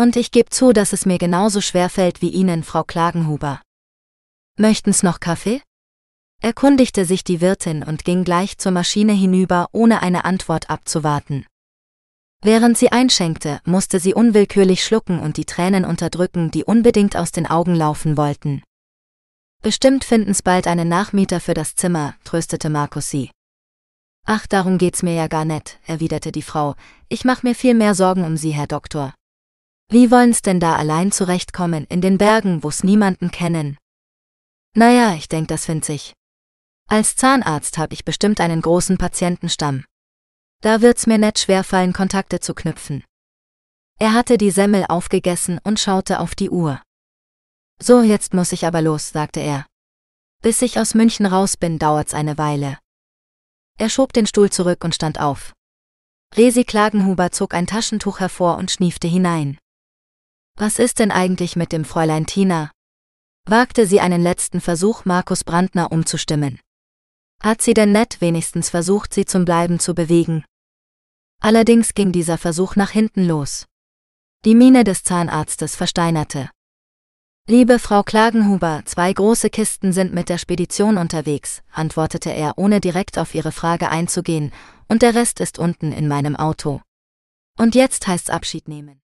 Und ich gebe zu, dass es mir genauso schwer fällt wie Ihnen, Frau Klagenhuber. Möchten's noch Kaffee? Erkundigte sich die Wirtin und ging gleich zur Maschine hinüber, ohne eine Antwort abzuwarten. Während sie einschenkte, musste sie unwillkürlich schlucken und die Tränen unterdrücken, die unbedingt aus den Augen laufen wollten. Bestimmt finden's bald einen Nachmieter für das Zimmer, tröstete Markus sie. Ach, darum geht's mir ja gar nicht, erwiderte die Frau. Ich mach mir viel mehr Sorgen um Sie, Herr Doktor. Wie wollen's denn da allein zurechtkommen, in den Bergen, wo's niemanden kennen? Naja, ich denk, das find sich. Als Zahnarzt hab ich bestimmt einen großen Patientenstamm. Da wird's mir nicht schwerfallen, Kontakte zu knüpfen. Er hatte die Semmel aufgegessen und schaute auf die Uhr. So, jetzt muss ich aber los, sagte er. Bis ich aus München raus bin, dauert's eine Weile. Er schob den Stuhl zurück und stand auf. Resi Klagenhuber zog ein Taschentuch hervor und schniefte hinein. Was ist denn eigentlich mit dem Fräulein Tina? Wagte sie einen letzten Versuch, Markus Brandner umzustimmen. Hat sie denn nicht wenigstens versucht, sie zum Bleiben zu bewegen? Allerdings ging dieser Versuch nach hinten los. Die Miene des Zahnarztes versteinerte. Liebe Frau Klagenhuber, 2 große Kisten sind mit der Spedition unterwegs, antwortete er, ohne direkt auf ihre Frage einzugehen, und der Rest ist unten in meinem Auto. Und jetzt heißt's Abschied nehmen.